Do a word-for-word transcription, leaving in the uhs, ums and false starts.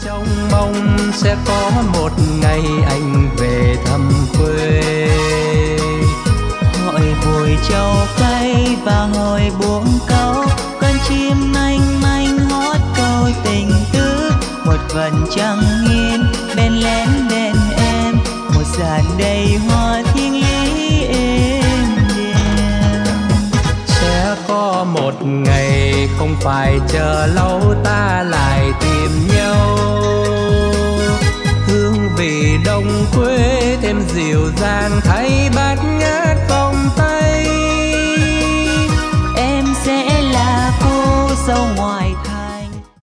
Trong mong sẽ có một ngày anh về thăm quê, hỏi vội châu cây và hỏi buông câu, con chim manh manh hót câu tình tứ. Một vần trăng hiên bên lén bên em, một dàn đầy hoa thiên lý êm đềm. sẽ có một ngày không phải chờ lâu ta lại tìm nhau, hương vị đồng quê thêm dịu dàng thay bắt